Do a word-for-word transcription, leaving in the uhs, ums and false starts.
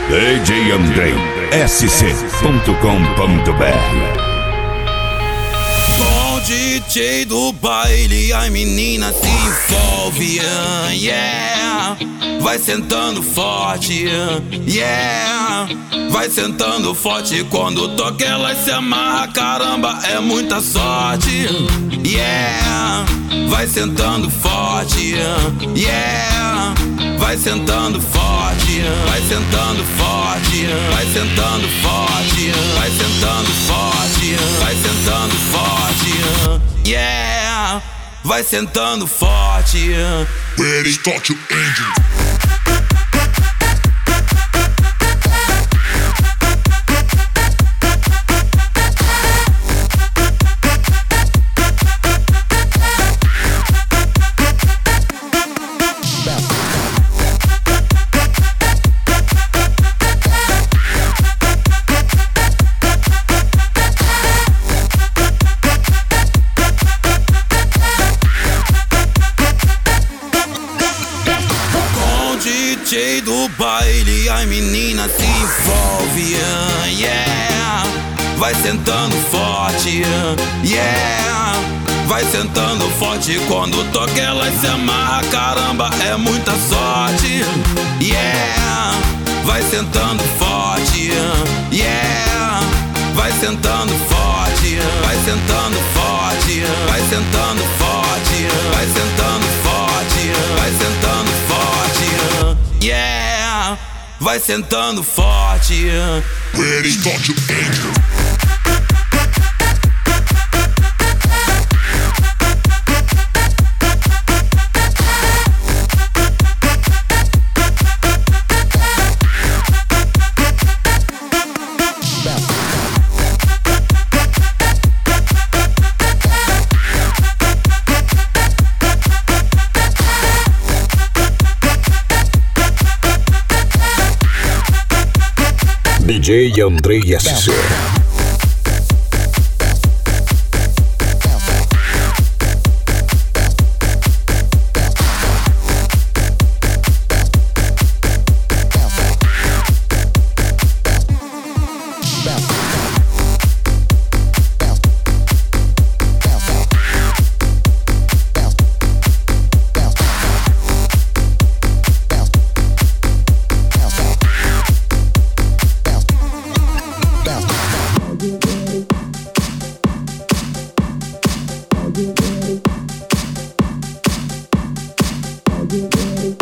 D J Andrei S C ponto com ponto B R. Com o D J do baile, a menina se envolve, yeah. Vai sentando forte, yeah. Vai sentando forte, quando toca ela se amarra, caramba, é muita sorte, yeah. Vai sentando forte, yeah. Vai sentando forte, vai sentando forte, vai sentando forte, vai sentando forte, vai sentando forte, yeah. Vai sentando forte. Ready, start your engine. D J do baile, a menina se envolve, yeah. Vai sentando forte, yeah. Vai sentando forte, quando toca ela se amarra, caramba, é muita sorte, yeah. Vai sentando forte, yeah. Vai sentando forte, vai sentando forte, vai sentando forte, vai sentando forte, vai sentando forte, yeah. Vai sentando forte. Ready, start your engine. D J Andrei S C. Are you ready?